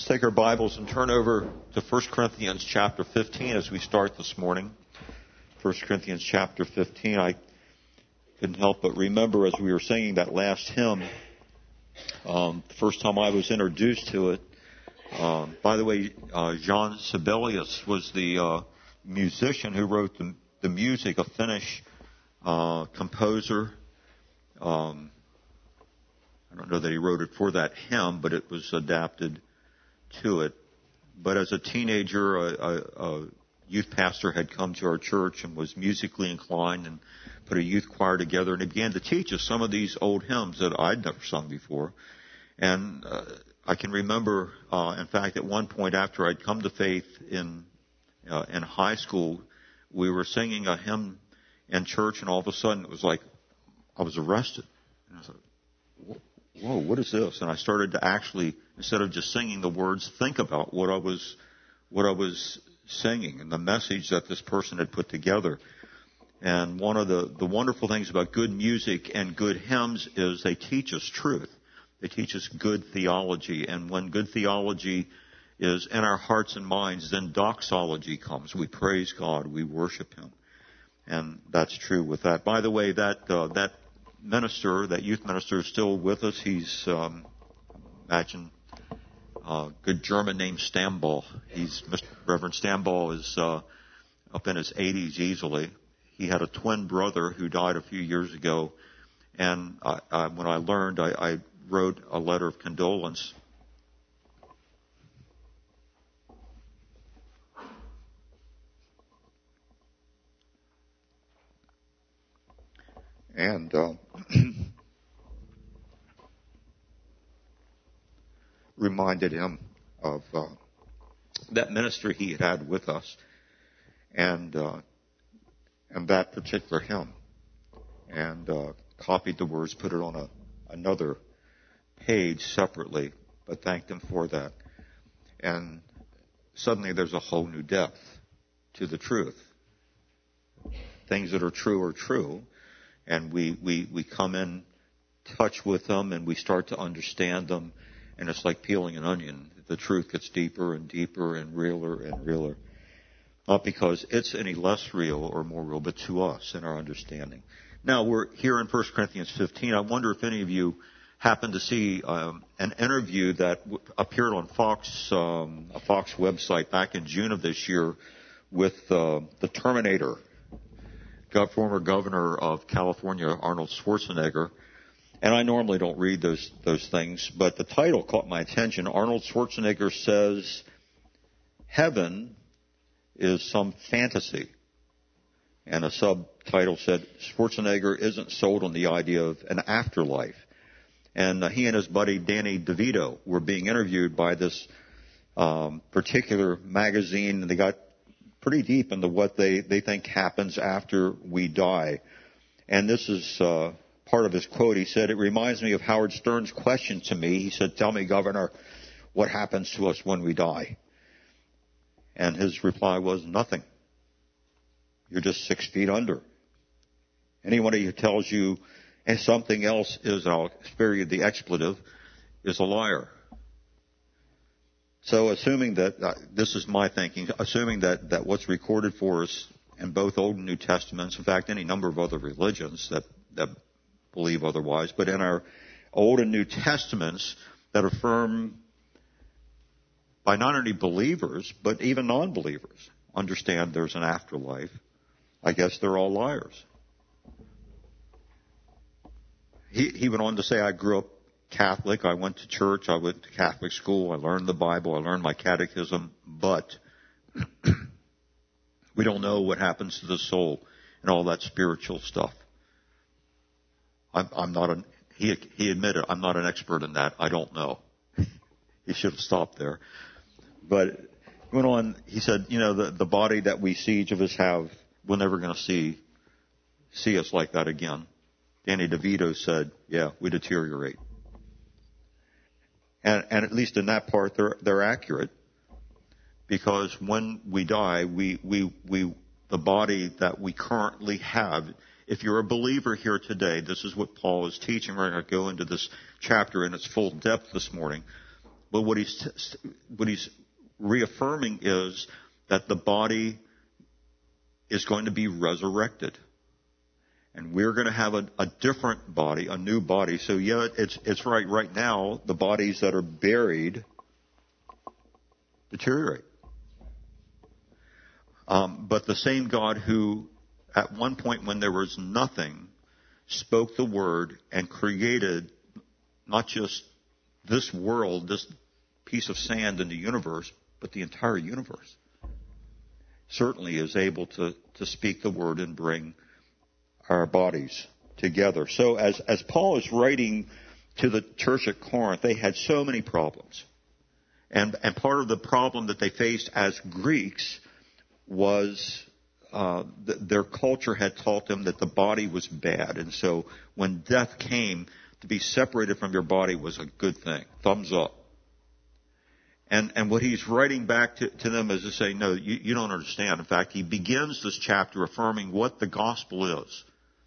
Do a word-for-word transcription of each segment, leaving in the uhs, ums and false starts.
Let's take our Bibles and turn over to First Corinthians chapter fifteen as we start this morning. First Corinthians chapter fifteen. I couldn't help but remember as we were singing that last hymn, um, the first time I was introduced to it. Um, by the way, uh, Jean Sibelius was the uh, musician who wrote the, the music, a Finnish uh, composer. Um, I don't know that he wrote it for that hymn, but it was adapted to it. But as a teenager, a, a, a youth pastor had come to our church and was musically inclined and put a youth choir together, and he began to teach us some of these old hymns that I'd never sung before. And uh, I can remember, uh, in fact, at one point after I'd come to faith in uh, in high school, we were singing a hymn in church, and all of a sudden it was like I was arrested. And I was like, whoa, what is this? And I started to actually, instead of just singing the words, think about what I was, what I was singing and the message that this person had put together. And one of the, the wonderful things about good music and good hymns is they teach us truth. They teach us good theology. And when good theology is in our hearts and minds, then doxology comes. We praise God. We worship Him. And that's true with that. By the way, that, uh, that, minister, that youth minister, is still with us. He's, um, imagine, a good German name, Stamball. He's, Mister Reverend Stamball is uh, up in his eighties easily. He had a twin brother who died a few years ago, and I, I, when I learned, I, I wrote a letter of condolence. And uh, reminded him of uh, that ministry he had had with us, and uh, and that particular hymn, and uh, copied the words, put it on a another page separately, but thanked him for that. And suddenly there's a whole new depth to the truth. Things that are true are true. And we, we, we come in touch with them and we start to understand them. And it's like peeling an onion. The truth gets deeper and deeper and realer and realer. Not because it's any less real or more real, but to us in our understanding. Now, we're here in First Corinthians fifteen. I wonder if any of you happen to see um, an interview that w- appeared on Fox, um, a Fox website back in June of this year with uh, the Terminator, former governor of California, Arnold Schwarzenegger. And I normally don't read those those things, but the title caught my attention. Arnold Schwarzenegger says, heaven is some fantasy. And a subtitle said, Schwarzenegger isn't sold on the idea of an afterlife. And uh, he and his buddy Danny DeVito were being interviewed by this um, particular magazine, and they got pretty deep into what they, they think happens after we die. And this is uh, part of his quote. He said, it reminds me of Howard Stern's question to me. He said, tell me, Governor, what happens to us when we die? And his reply was, nothing. You're just six feet under. Anybody who tells you and something else is, I'll spare you the expletive, is a liar. So assuming that, uh, this is my thinking, assuming that, that what's recorded for us in both Old and New Testaments, in fact, any number of other religions that, that believe otherwise, but in our Old and New Testaments that affirm by not only believers, but even non-believers, understand there's an afterlife, I guess they're all liars. He, he went on to say, I grew up Catholic. I went to church. I went to Catholic school. I learned the Bible. I learned my catechism. But we don't know what happens to the soul and all that spiritual stuff. I'm, I'm not an, he, he admitted, I'm not an expert in that. I don't know. He should have stopped there. But he went on, he said, you know, the, the body that we see, each of us have, we're never going to see, see us like that again. Danny DeVito said, yeah, we deteriorate. And, and at least in that part, they're, they're accurate. Because when we die, we, we, we, the body that we currently have, if you're a believer here today, this is what Paul is teaching. We're going to go into this chapter in its full depth this morning. but what he's what he's reaffirming is that the body is going to be resurrected. And we're going to have a, a different body, a new body. So yeah, it's it's right. Right now, the bodies that are buried deteriorate. Um, but the same God who, at one point when there was nothing, spoke the word and created not just this world, this piece of sand in the universe, but the entire universe, certainly is able to, to speak the word and bring our bodies together. So as, as Paul is writing to the church at Corinth, they had so many problems. And, and part of the problem that they faced as Greeks was uh, th- their culture had taught them that the body was bad. And so when death came, to be separated from your body was a good thing. Thumbs up. And, and what he's writing back to, to them is to say, no, you, you don't understand. In fact, he begins this chapter affirming what the gospel is.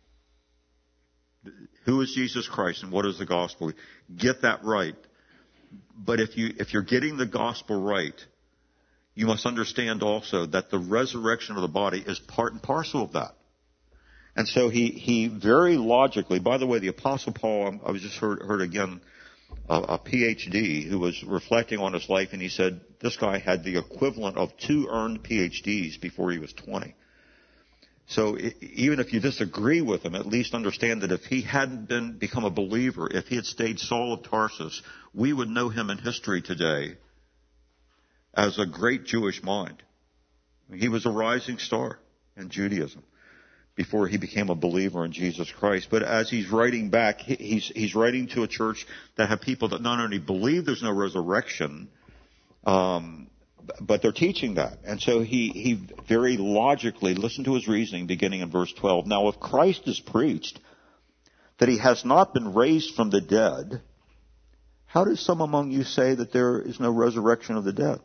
Who is Jesus Christ and what is the gospel? Get that right. But if you, if you're getting the gospel right, you must understand also that the resurrection of the body is part and parcel of that. And so he, he very logically, by the way, the Apostle Paul, I was just heard, heard again, a, a P H D who was reflecting on his life, and he said this guy had the equivalent of two earned P H Ds before he was twenty. So it, even if you disagree with him, at least understand that if he hadn't been become a believer, if he had stayed Saul of Tarsus, we would know him in history today as a great Jewish mind. He was a rising star in Judaism before he became a believer in Jesus Christ. But as he's writing back, he's, he's writing to a church that have people that not only believe there's no resurrection, um, but they're teaching that. And so he, he very logically, listen to his reasoning beginning in verse twelve. Now, if Christ is preached that he has not been raised from the dead, how does some among you say that there is no resurrection of the dead?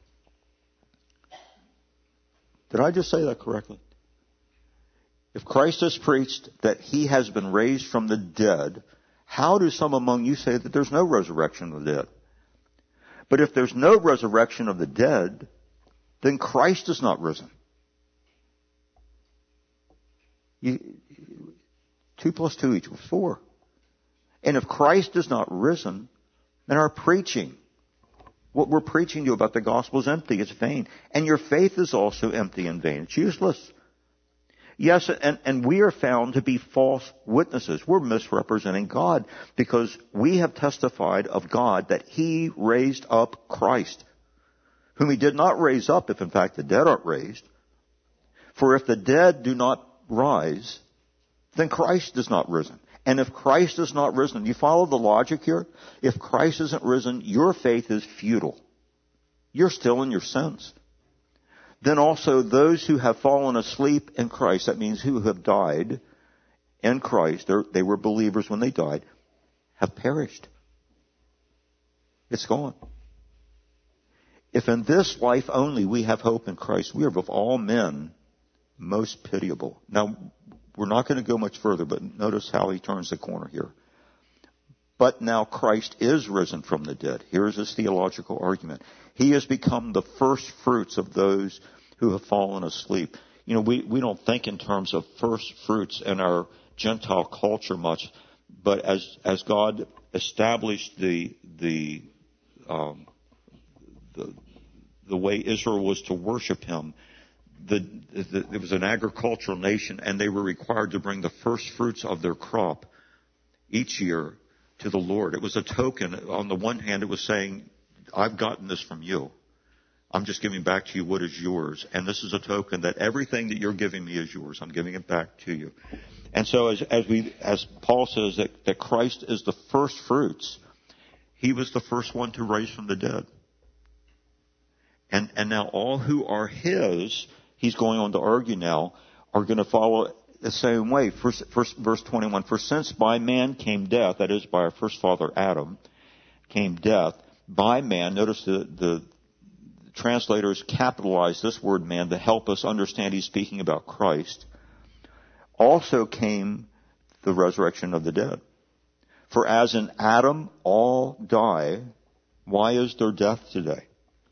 Did I just say that correctly? If Christ has preached that he has been raised from the dead, how do some among you say that there's no resurrection of the dead? But if there's no resurrection of the dead, then Christ is not risen. You, two plus two equals four. And if Christ is not risen, then our preaching, what we're preaching to you about the gospel is empty, it's vain. And your faith is also empty and vain. It's useless. Yes, and, and we are found to be false witnesses. We're misrepresenting God because we have testified of God that he raised up Christ, whom he did not raise up if in fact the dead aren't raised. For if the dead do not rise, then Christ is not risen. And if Christ is not risen, you follow the logic here? If Christ isn't risen, your faith is futile. You're still in your sins. Then also those who have fallen asleep in Christ, that means who have died in Christ, they were believers when they died, have perished. It's gone. If in this life only we have hope in Christ, we are of all men most pitiable. Now, we're not going to go much further, but notice how he turns the corner here. But now Christ is risen from the dead. Here's his theological argument. He has become the first fruits of those who have fallen asleep. You know, we, we don't think in terms of first fruits in our Gentile culture much, but as as God established the the um, the, the way Israel was to worship him, the, the, it was an agricultural nation, and they were required to bring the first fruits of their crop each year to the Lord. It was a token. On the one hand, it was saying, I've gotten this from you. I'm just giving back to you what is yours. And this is a token that everything that you're giving me is yours. I'm giving it back to you. And so as, as we, as Paul says that, that Christ is the first fruits, he was the first one to rise from the dead. And, and now all who are his, he's going on to argue now, are going to follow the same way. First, first, verse twenty-one, for since by man came death, that is by our first father Adam, came death, by man, notice the, the translators capitalize this word man to help us understand he's speaking about Christ, also came the resurrection of the dead. For as in Adam all die, Why is there death today?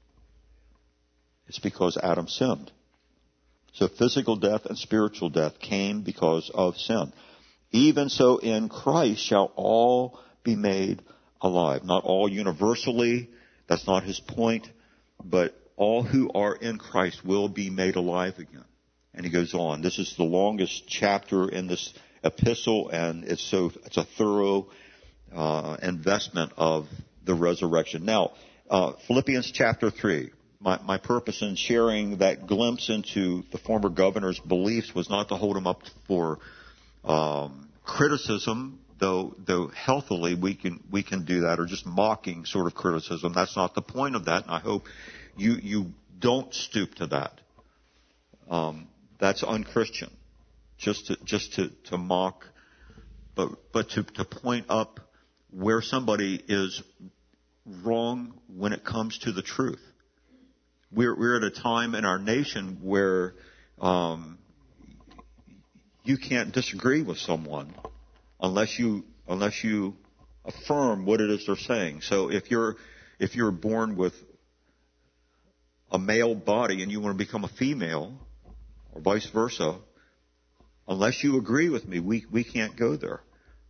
It's because Adam sinned. So physical death and spiritual death came because of sin. Even so in Christ shall all be made alive. Not all universally, that's not his point, but all who are in Christ will be made alive again. And he goes on. This is the longest chapter in this epistle, and it's so it's a thorough uh, investment of the resurrection. Now, uh, Philippians chapter three. My, my purpose in sharing that glimpse into the former governor's beliefs was not to hold him up for um, criticism, though though healthily we can we can do that, or just mocking sort of criticism. That's not the point of that, and I hope you you don't stoop to that. Um, that's unchristian, just to just to, to mock, but but to, to point up where somebody is wrong when it comes to the truth. We're we're at a time in our nation where um, you can't disagree with someone unless you unless you affirm what it is they're saying. So if you're if you're born with a male body and you want to become a female, or vice versa, unless you agree with me, we we can't go there.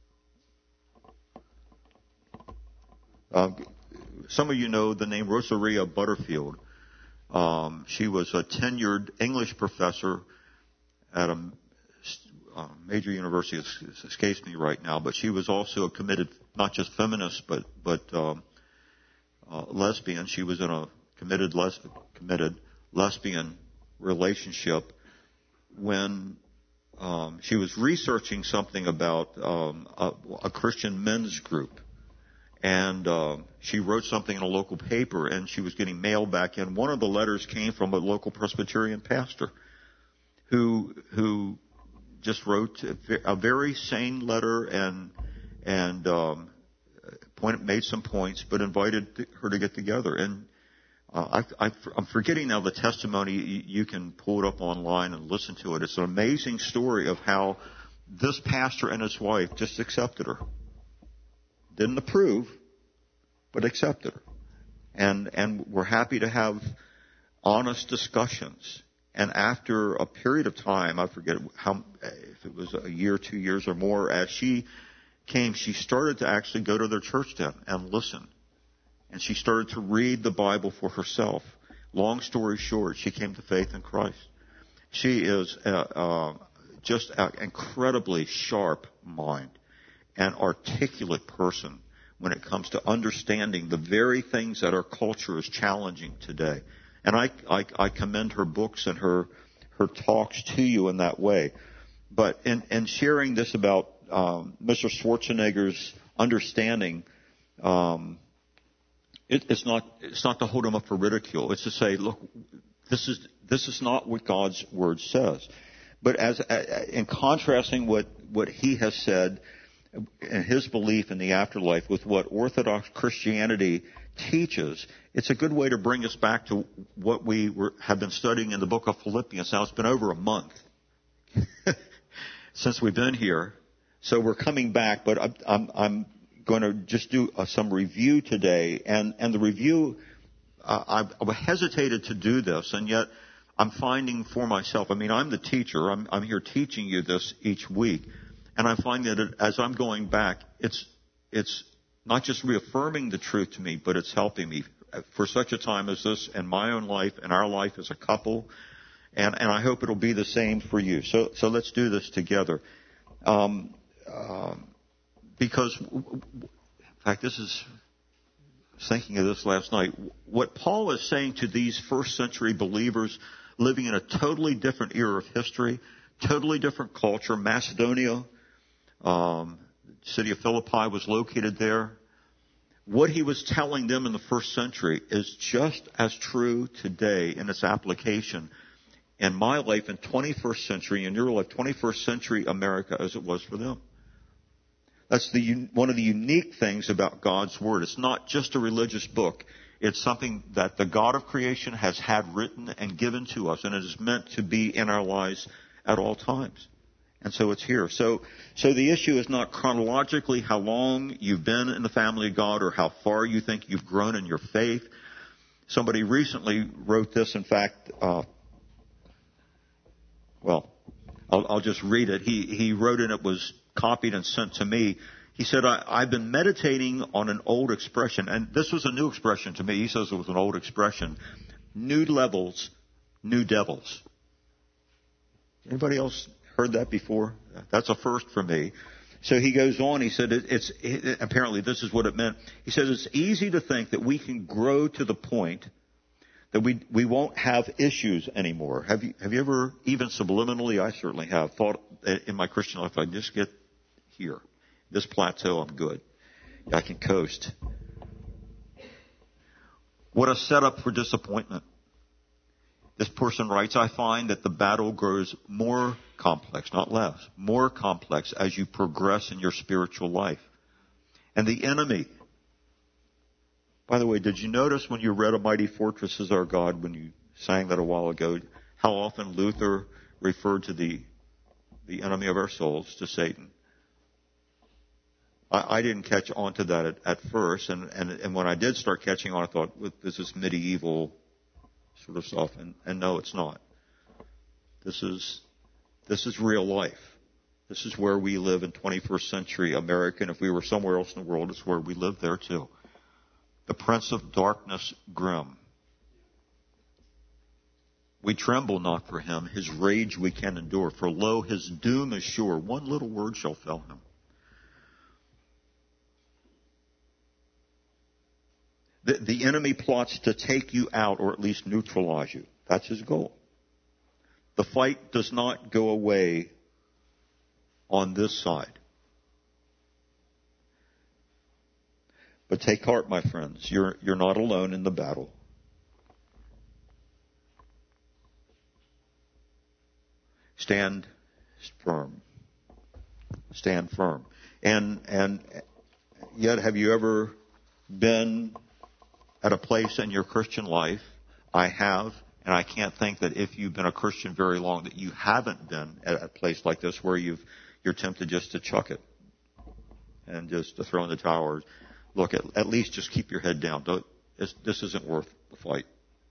Uh, some of you know the name Rosaria Butterfield. Um, she was a tenured English professor at a uh, major university. It escapes me right now, but she was also a committed, not just feminist, but but um, uh, lesbian. She was in a committed les- committed lesbian relationship when um, she was researching something about um, a, a Christian men's group. And uh, she wrote something in a local paper, and she was getting mail back in. One of the letters came from a local Presbyterian pastor who who just wrote a very sane letter and and um, point, made some points, but invited her to get together. And uh, I, I, I'm forgetting now the testimony. You, you can pull it up online and listen to it. It's an amazing story of how this pastor and his wife just accepted her. Didn't approve, but accepted her. And and we're happy to have honest discussions. And after a period of time, I forget how, if it was a year, two years or more, as she came, she started to actually go to their church then and listen. And she started to read the Bible for herself. Long story short, she came to faith in Christ. She is a, uh, just an incredibly sharp mind. An articulate person when it comes to understanding the very things that our culture is challenging today. And I, I, I commend her books and her her talks to you in that way. But in, in sharing this about um, Mister Schwarzenegger's understanding, um, it, it's not it's not to hold him up for ridicule. It's to say, look, this is this is not what God's word says. But as in contrasting what what he has said and his belief in the afterlife with what Orthodox Christianity teaches, it's a good way to bring us back to what we were, have been studying in the book of Philippians. Now, it's been over a month since we've been here, so we're coming back, but I'm, I'm, I'm going to just do uh, some review today. And, and the review, uh, I've, I've hesitated to do this, and yet I'm finding for myself, I mean, I'm the teacher. I'm, I'm here teaching you this each week. And I find that it, as I'm going back, it's it's not just reaffirming the truth to me, but it's helping me for such a time as this in my own life and our life as a couple. And, and I hope it'll be the same for you. So so let's do this together. Um, um, because, in fact, this is, I was thinking of this last night. What Paul is saying to these first century believers living in a totally different era of history, totally different culture, Macedonia, Um, the city of Philippi was located there. What he was telling them in the first century is just as true today in its application in my life in twenty-first century, in your life, twenty-first century America, as it was for them. That's the one of the unique things about God's Word. It's not just a religious book. It's something that the God of creation has had written and given to us, and it is meant to be in our lives at all times. And so it's here. So, so the issue is not chronologically how long you've been in the family of God or how far you think you've grown in your faith. Somebody recently wrote this, in fact, uh, well, I'll, I'll just read it. He, he wrote it, it was copied and sent to me. He said, I, I've been meditating on an old expression, and this was a new expression to me. He says it was an old expression. New levels, new devils. Anybody else heard that before? That's a first for me. So he goes on, he said, it, it's it, apparently this is what it meant. He says, it's easy to think that we can grow to the point that we we won't have issues anymore. Have you have you ever, even subliminally, I certainly have, thought in my Christian life, I just get here, this plateau, I'm good. I can coast. What a setup for disappointment. This person writes, I find that the battle grows more complex, not less, more complex as you progress in your spiritual life. And the enemy, by the way, did you notice when you read A Mighty Fortress is Our God, when you sang that a while ago, how often Luther referred to the, the enemy of our souls, to Satan? I, I didn't catch on to that at, at first, and, and, and when I did start catching on, I thought, well, this is medieval sort of stuff, and, and no, it's not. This is this is real life. This is where we live in twenty-first century America, and if we were somewhere else in the world, it's where we live there too. The prince of darkness, grim. We tremble not for him. His rage we can endure. For lo, his doom is sure. One little word shall fell him. The, the enemy plots to take you out, or at least neutralize you. That's his goal. The fight does not go away on this side. But take heart, my friends. You're, you're not alone in the battle. Stand firm. Stand firm. And, and yet, have you ever been at a place in your Christian life? I have, and I can't think that if you've been a Christian very long that you haven't been at a place like this where you've, you're tempted just to chuck it and just to throw in the towel. Look, at, at least just keep your head down. Don't, this isn't worth the fight.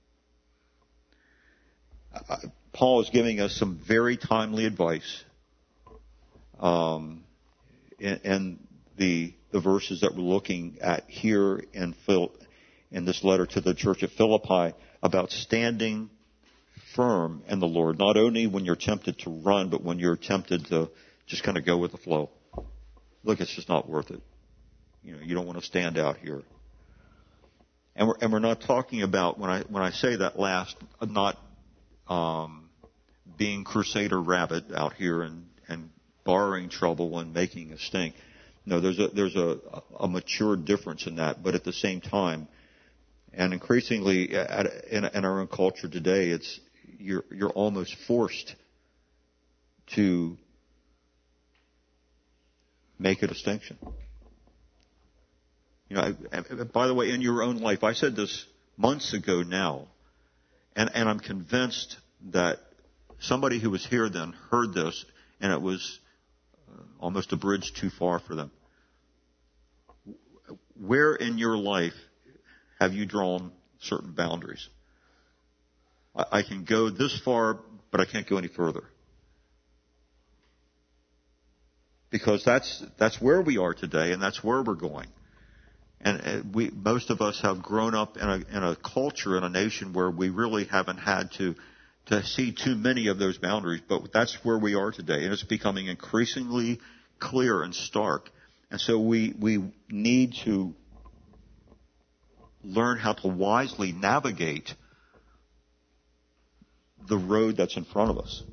Uh, Paul is giving us some very timely advice um, in, in the the verses that we're looking at here in Phil, in this letter to the church at Philippi about standing firm in the Lord, not only when you're tempted to run, but when you're tempted to just kind of go with the flow. Look, it's just not worth it. You know, you don't want to stand out here. And we're, and we're not talking about, when I when I say that last, not um, being Crusader Rabbit out here and, and borrowing trouble and making a stink. No, there's a there's a, a mature difference in that. But at the same time, and increasingly at, in, in our own culture today, it's you're you're almost forced to make a distinction. You know, I, by the way, in your own life, I said this months ago now, and, and I'm convinced that somebody who was here then heard this, and it was uh, almost a bridge too far for them. Where in your life have you drawn certain boundaries? I, I can go this far, but I can't go any further. Because that's that's where we are today, and that's where we're going. And we, most of us have grown up in a, in a culture, in a nation where we really haven't had to, to see too many of those boundaries, but that's where we are today. And it's becoming increasingly clear and stark. And so we, we need to learn how to wisely navigate the road that's in front of us.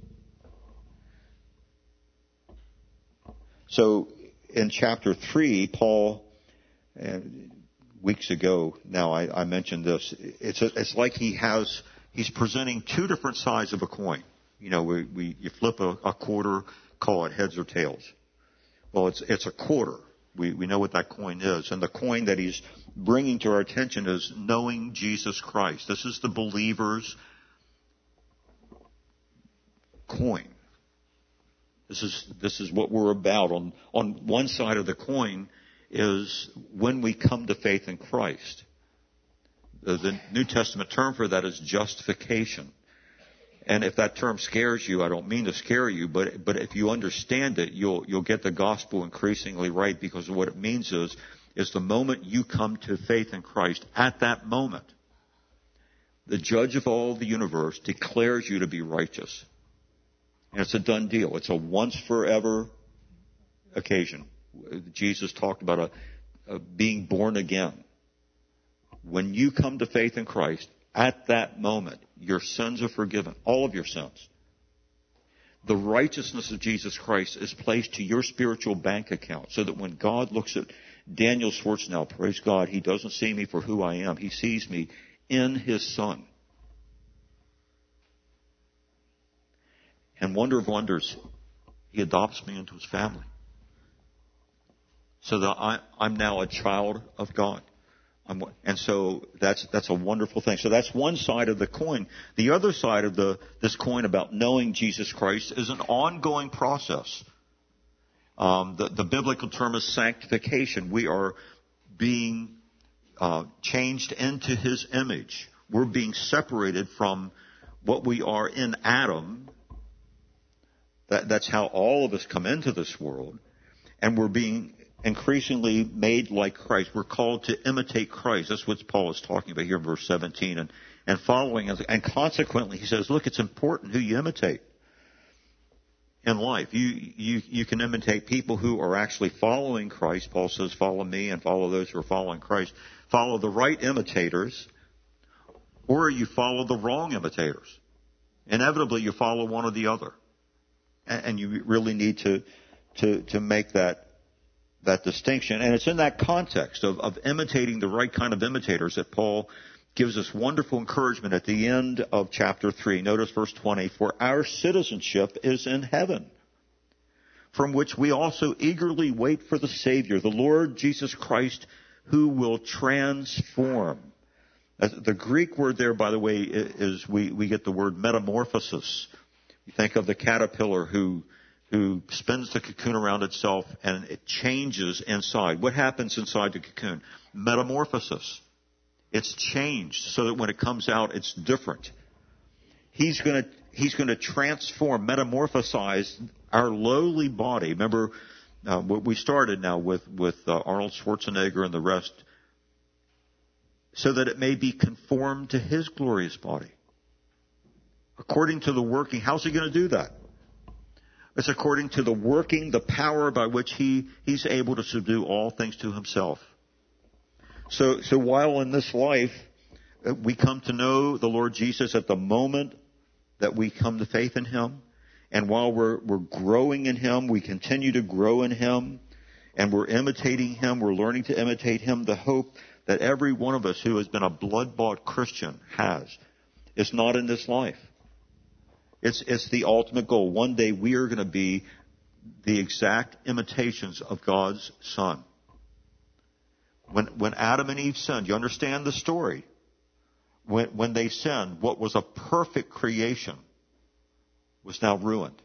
So in chapter three, Paul, and weeks ago now, I, I mentioned this. It's a, it's like he has he's presenting two different sides of a coin. You know, we, we you flip a, a quarter, call it heads or tails. Well, it's it's a quarter. We we know what that coin is, and the coin that he's bringing to our attention is knowing Jesus Christ. This is the believer's coin. This is, this is what we're about. On, on one side of the coin is when we come to faith in Christ. The, the New Testament term for that is justification. And if that term scares you, I don't mean to scare you, but but if you understand it, you'll you'll get the gospel increasingly right, because what it means is is the moment you come to faith in Christ, at that moment, the judge of all the universe declares you to be righteous. And it's a done deal. It's a once forever occasion. Jesus talked about a, a being born again. When you come to faith in Christ, at that moment, your sins are forgiven. All of your sins. The righteousness of Jesus Christ is placed to your spiritual bank account, so that when God looks at Daniel Schwartznell, praise God, he doesn't see me for who I am. He sees me in his Son. And wonder of wonders, he adopts me into his family. So that I, I'm now a child of God. I'm, and so that's that's a wonderful thing. So that's one side of the coin. The other side of the this coin about knowing Jesus Christ is an ongoing process. Um, the, the biblical term is sanctification. We are being uh, changed into his image. We're being separated from what we are in Adam. That, that's how all of us come into this world. And we're being increasingly made like Christ. We're called to imitate Christ. That's what Paul is talking about here in verse seventeen. And, and following, and consequently, he says, look, it's important who you imitate in life. You, you, you can imitate people who are actually following Christ. Paul says, follow me and follow those who are following Christ. Follow the right imitators, or you follow the wrong imitators. Inevitably, you follow one or the other. And, and you really need to, to, to make that that distinction. And it's in that context of, of imitating the right kind of imitators that Paul gives us wonderful encouragement at the end of chapter three. Notice verse twenty, for our citizenship is in heaven, from which we also eagerly wait for the Savior, the Lord Jesus Christ, who will transform. The Greek word there, by the way, is we, we get the word metamorphosis. You think of the caterpillar who who spins the cocoon around itself and it changes inside. What happens inside the cocoon? Metamorphosis. It's changed so that when it comes out, it's different. He's going to he's going to transform, metamorphosize our lowly body. Remember, uh, what we started now with with uh, Arnold Schwarzenegger and the rest, so that it may be conformed to his glorious body, according to the working. How's he going to do that? It's according to the working, the power by which he, he's able to subdue all things to himself. So, so while in this life, we come to know the Lord Jesus at the moment that we come to faith in him, and while we're, we're growing in him, we continue to grow in him, and we're imitating him, we're learning to imitate him. The hope that every one of us who has been a blood-bought Christian has is not in this life. It's, it's the ultimate goal. One day we are going to be the exact imitations of God's Son. When, when Adam and Eve sinned, you understand the story. When, when they sinned, what was a perfect creation was now ruined.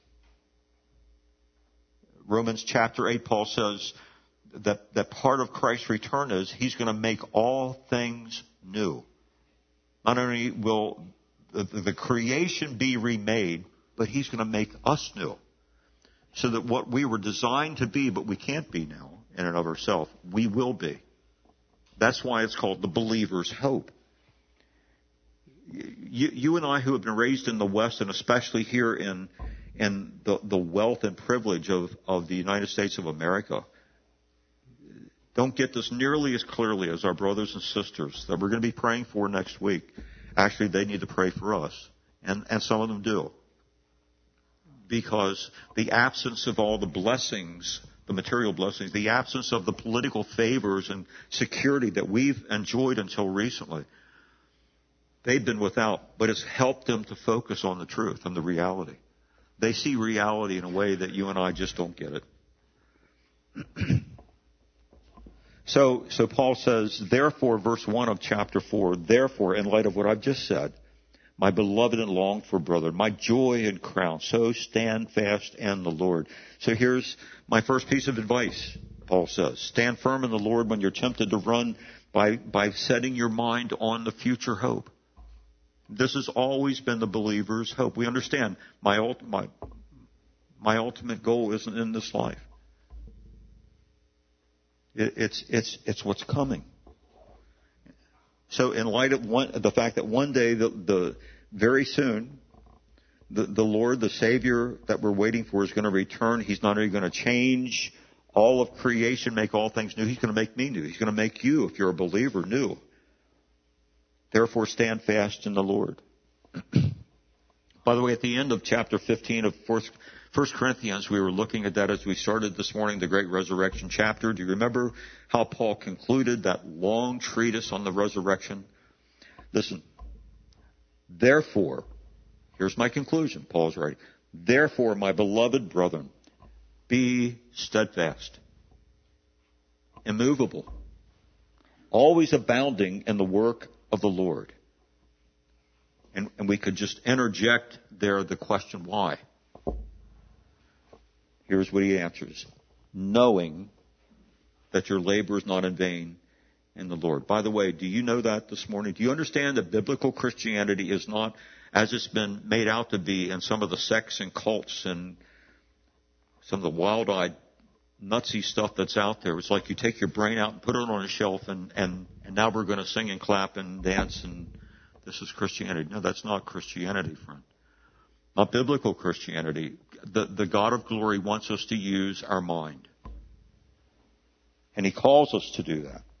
Romans chapter eight, Paul says that, that part of Christ's return is he's going to make all things new. Not only will The, the creation be remade, but he's going to make us new. So that what we were designed to be, but we can't be now in and of ourselves, we will be. That's why it's called the believer's hope. You, you and I who have been raised in the West, and especially here in, in the, the wealth and privilege of, of the United States of America, don't get this nearly as clearly as our brothers and sisters that we're going to be praying for next week. Actually, they need to pray for us, and, and some of them do. Because the absence of all the blessings, the material blessings, the absence of the political favors and security that we've enjoyed until recently, they've been without, but it's helped them to focus on the truth and the reality. They see reality in a way that you and I just don't get it. So, so Paul says, therefore, verse one of chapter four, therefore, in light of what I've just said, my beloved and longed for brother, my joy and crown. So stand fast in the Lord. So here's my first piece of advice, Paul says. Stand firm in the Lord when you're tempted to run by, by setting your mind on the future hope. This has always been the believer's hope. We understand my, my, my ultimate goal isn't in this life. It, it's, it's, it's what's coming. So in light of one, the fact that one day, the, the very soon, the, the Lord, the Savior that we're waiting for is going to return. He's not only going to change all of creation, make all things new. He's going to make me new. He's going to make you, if you're a believer, new. Therefore, stand fast in the Lord. By the way, at the end of chapter fifteen of First Corinthians, we were looking at that as we started this morning, the great resurrection chapter. Do you remember how Paul concluded that long treatise on the resurrection? Listen, therefore, here's my conclusion, Paul's writing. Therefore, my beloved brethren, be steadfast, immovable, always abounding in the work of the Lord. And, and we could just interject there the question, why? Here's what he answers. Knowing that your labor is not in vain in the Lord. By the way, do you know that this morning? Do you understand that biblical Christianity is not as it's been made out to be in some of the sects and cults and some of the wild-eyed, nutsy stuff that's out there? It's like you take your brain out and put it on a shelf and, and, and now we're going to sing and clap and dance and this is Christianity. No, that's not Christianity, friend. Not biblical Christianity. The, the God of glory wants us to use our mind. And he calls us to do that.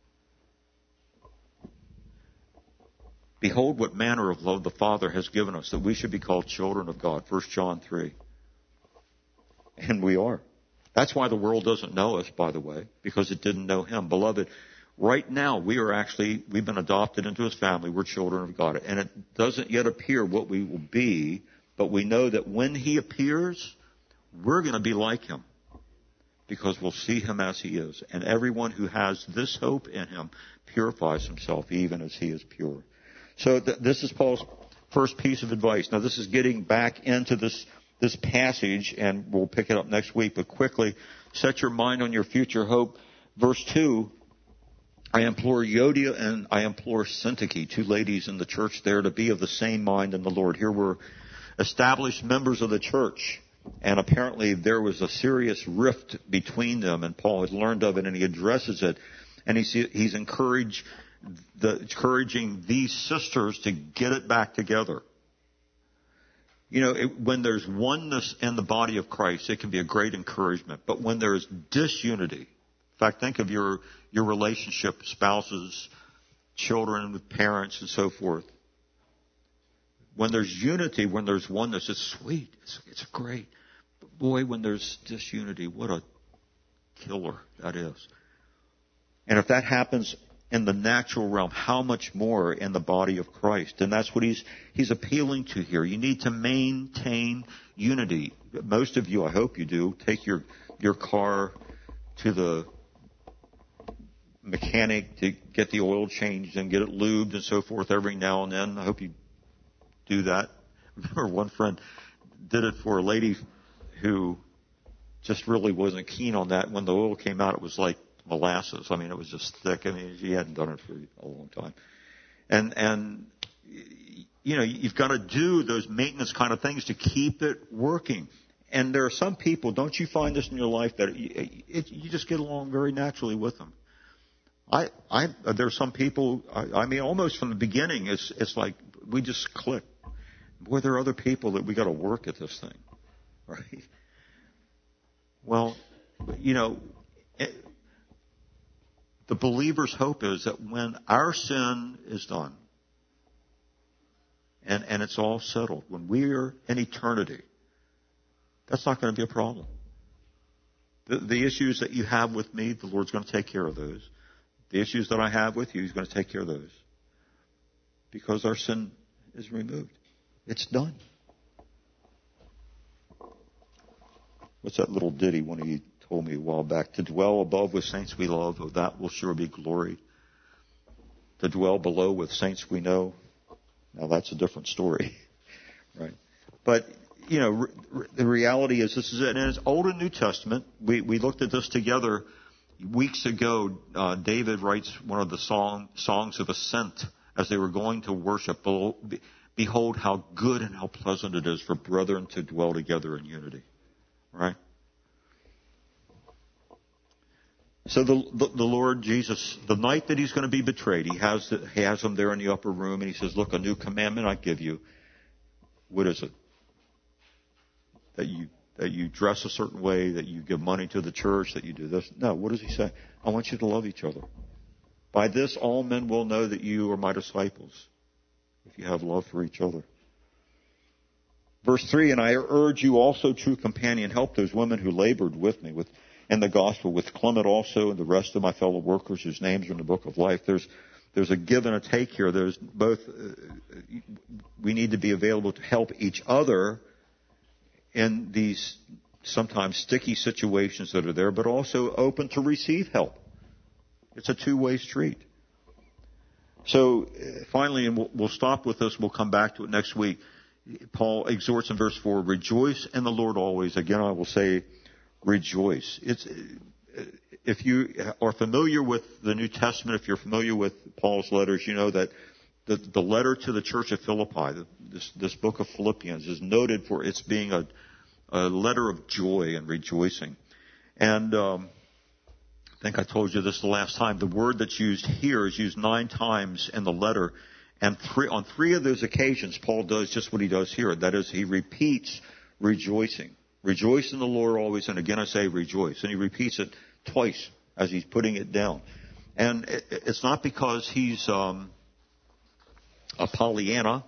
Behold what manner of love the Father has given us, that we should be called children of God. First John three. And we are. That's why the world doesn't know us, by the way, because it didn't know him. Beloved, right now we are actually, we've been adopted into his family. We're children of God. And it doesn't yet appear what we will be, but we know that when he appears, we're going to be like him because we'll see him as he is. And everyone who has this hope in him purifies himself even as he is pure. So th- this is Paul's first piece of advice. Now, this is getting back into this, this passage, and we'll pick it up next week. But quickly, set your mind on your future hope. Verse two, I implore Euodia and I implore Syntyche, two ladies in the church there, to be of the same mind in the Lord. Here we're established members of the church, and apparently there was a serious rift between them, and Paul had learned of it, and he addresses it, and he's, he's encouraged the, encouraging these sisters to get it back together. You know, it, when there's oneness in the body of Christ, it can be a great encouragement, but when there's disunity, in fact, think of your, your relationship, spouses, children, with parents, and so forth. When there's unity, when there's oneness, it's sweet. It's, it's great. But boy, when there's disunity, what a killer that is. And if that happens in the natural realm, how much more in the body of Christ? And that's what he's, he's appealing to here. You need to maintain unity. Most of you, I hope you do, take your, your car to the mechanic to get the oil changed and get it lubed and so forth every now and then. I hope you do that. I remember one friend did it for a lady who just really wasn't keen on that. When the oil came out, it was like molasses. I mean, it was just thick. I mean, she hadn't done it for a long time. And, and, you know, you've got to do those maintenance kind of things to keep it working. And there are some people, don't you find this in your life, that it, it, you just get along very naturally with them? I, I, there are some people, I, I mean, almost from the beginning, it's, it's like we just click. Boy, there are other people that we got to work at this thing, right? Well, you know, it, the believer's hope is that when our sin is done and, and it's all settled, when we're in eternity, that's not going to be a problem. The, the issues that you have with me, the Lord's going to take care of those. The issues that I have with you, he's going to take care of those. Because our sin is removed. It's done. What's that little ditty one of you told me a while back? To dwell above with saints we love, oh, that will sure be glory. To dwell below with saints we know, Now that's a different story, right? But, you know, re- re- the reality is this is it. And it's Old and New Testament. We, we looked at this together weeks ago. Uh, David writes one of the song, songs of ascent as they were going to worship. Behold how good and how pleasant it is for brethren to dwell together in unity, right? So the, the, the Lord Jesus, the night that he's going to be betrayed, he has, the, he has him there in the upper room, and he says, look, a new commandment I give you. What is it? That you, that you dress a certain way, that you give money to the church, that you do this. No, what does he say? I want you to love each other. By this all men will know that you are my disciples, if you have love for each other. Verse three, and I urge you also, true companion, help those women who labored with me with in the gospel, with Clement also and the rest of my fellow workers whose names are in the book of life. There's there's a give and a take here. There's both. Uh, we need to be available to help each other in these sometimes sticky situations that are there, but also open to receive help. It's a two-way street. So uh, finally, and we'll, we'll stop with this. We'll come back to it next week. Paul exhorts in verse four, rejoice in the Lord always. Again, I will say, rejoice. It's, if you are familiar with the New Testament, if you're familiar with Paul's letters, you know that the, the letter to the church of Philippi, this, this book of Philippians, is noted for its being a, a letter of joy and rejoicing. And um, I think I told you this the last time. The word that's used here is used nine times in the letter. And three, on three of those occasions, Paul does just what he does here. That is, he repeats rejoicing. Rejoice in the Lord always, and again I say rejoice. And he repeats it twice as he's putting it down. And it, it's not because he's um, a Pollyanna.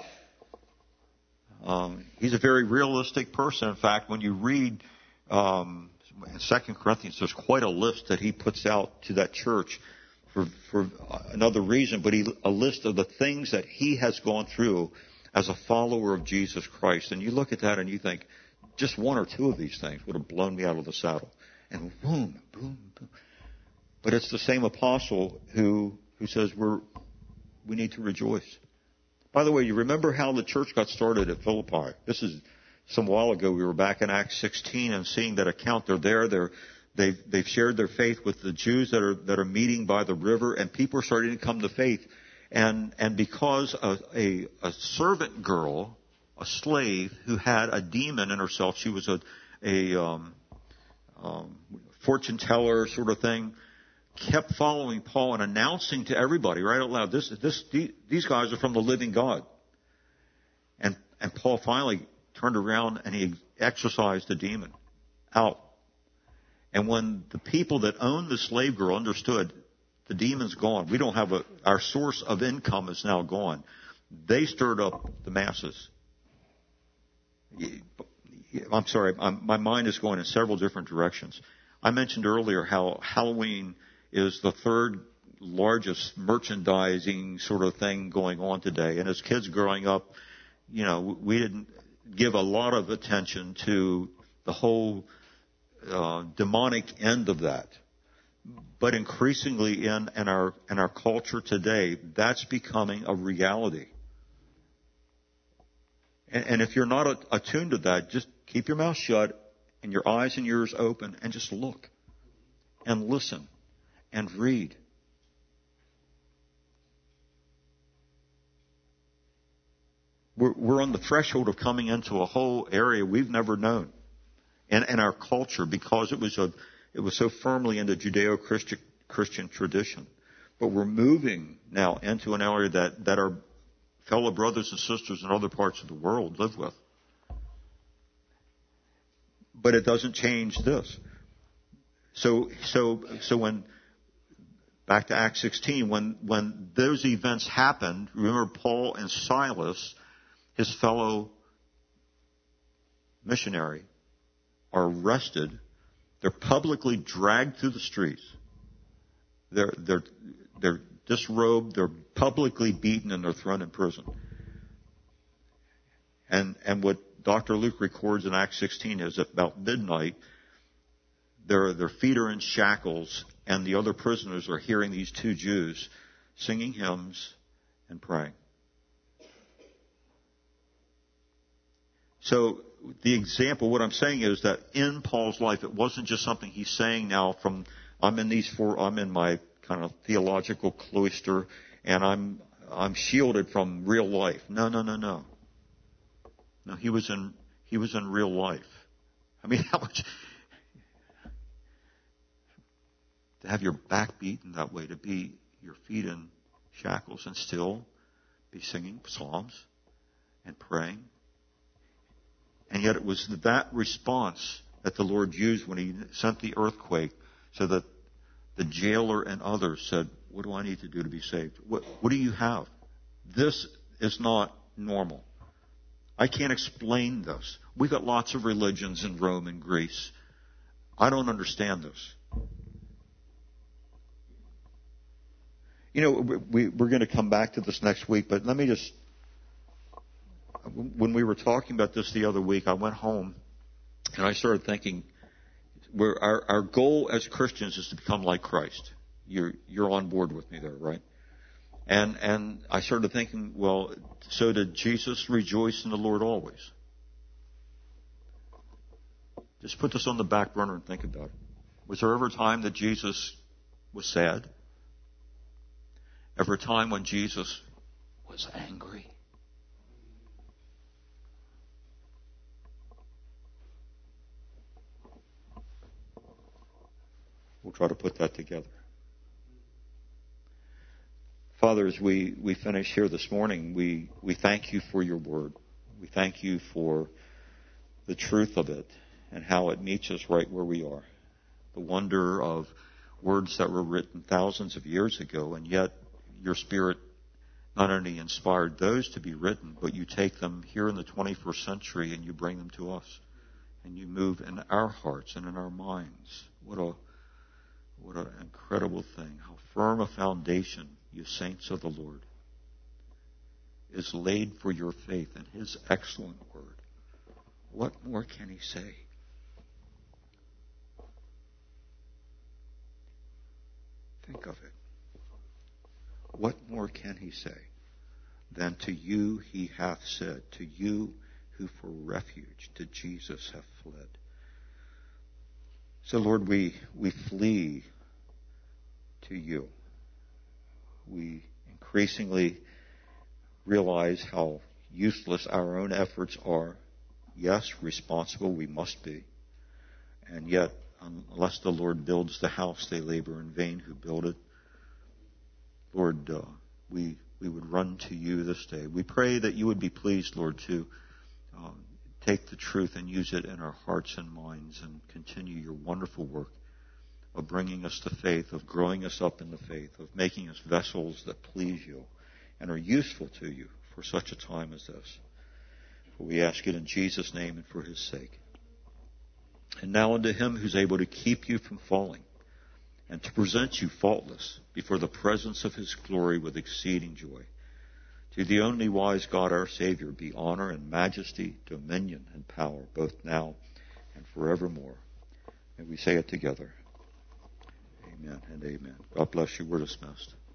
Um, he's a very realistic person. In fact, when you read um, in Second Corinthians, there's quite a list that he puts out to that church for, for another reason, but he, a list of the things that he has gone through as a follower of Jesus Christ. And you look at that and you think, just one or two of these things would have blown me out of the saddle. And boom, boom, boom. But it's the same apostle who, who says we're, we need to rejoice. By the way, you remember how the church got started at Philippi? This is some while ago. We were back in Acts sixteen and seeing that account. They're there. They're, they've, they've shared their faith with the Jews that are, that are meeting by the river, and people are starting to come to faith. And, and because a, a, a servant girl, a slave who had a demon in herself. She was a, a um, um, fortune teller sort of thing. Kept following Paul and announcing to everybody right out loud, "This, this, these guys are from the living God." And and Paul finally turned around and he exorcised the demon out. And when the people that owned the slave girl understood the demon's gone, we don't have a our source of income is now gone, they stirred up the masses. I'm sorry, I'm, my mind is going in several different directions. I mentioned earlier how Halloween is the third largest merchandising sort of thing going on today. And as kids growing up, you know, we didn't give a lot of attention to the whole uh, demonic end of that. But increasingly in, in our in our culture today, that's becoming a reality. And if you're not attuned to that, just keep your mouth shut and your eyes and ears open and just look and listen and read. We're, we're on the threshold of coming into a whole area we've never known in, in our culture because it was a it was so firmly in the Judeo-Christian Christian tradition. But we're moving now into an area that, that our fellow brothers and sisters in other parts of the world live with. But it doesn't change this. So, so, so when, back to Acts sixteen, when, when those events happened, remember Paul and Silas, his fellow missionary, are arrested. They're publicly dragged through the streets. They're, they're, they're disrobed, they're publicly beaten, and they're thrown in prison. And and what Doctor Luke records in Acts sixteen is at about midnight, their their feet are in shackles, and the other prisoners are hearing these two Jews singing hymns and praying. So the example, what I'm saying is that in Paul's life, it wasn't just something he's saying now from, I'm in these four, I'm in my kind of theological cloister, and I'm, I'm shielded from real life. No, no, no, no. No, he was in, he was in real life. I mean, how much, to have your back beaten that way, to be your feet in shackles and still be singing psalms and praying. And yet it was that response that the Lord used when he sent the earthquake so that the jailer and others said, what do I need to do to be saved? What, what do you have? This is not normal. I can't explain this. We've got lots of religions in Rome and Greece. I don't understand this. You know, we, we're going to come back to this next week, but let me just, when we were talking about this the other week, I went home and I started thinking, we're, our, our goal as Christians is to become like Christ. You're, you're on board with me there, right? And, and I started thinking, well, so did Jesus rejoice in the Lord always? Just put this on the back burner and think about it. Was there ever a time that Jesus was sad? Ever a time when Jesus was angry? We'll try to put that together. Father, as we, we finish here this morning, we, we thank you for your word. We thank you for the truth of it and how it meets us right where we are. The wonder of words that were written thousands of years ago, and yet your Spirit not only inspired those to be written, but you take them here in the twenty-first century and you bring them to us. And you move in our hearts and in our minds. What a what an incredible thing. How firm a foundation, you saints of the Lord, is laid for your faith in his excellent word. What more can he say? Think of it. What more can he say than to you he hath said, to you who for refuge to Jesus have fled? So, Lord, we, we flee to you. We increasingly realize how useless our own efforts are. Yes, responsible we must be. And yet, unless the Lord builds the house, they labor in vain who build it. Lord, uh, we we would run to you this day. We pray that you would be pleased, Lord, to uh, take the truth and use it in our hearts and minds and continue your wonderful work of bringing us to faith, of growing us up in the faith, of making us vessels that please you and are useful to you for such a time as this. For we ask it in Jesus' name and for his sake. And now unto him who's able to keep you from falling and to present you faultless before the presence of his glory with exceeding joy. To the only wise God our Savior be honor and majesty, dominion and power, both now and forevermore. And we say it together. Amen and amen. God bless you. We're dismissed.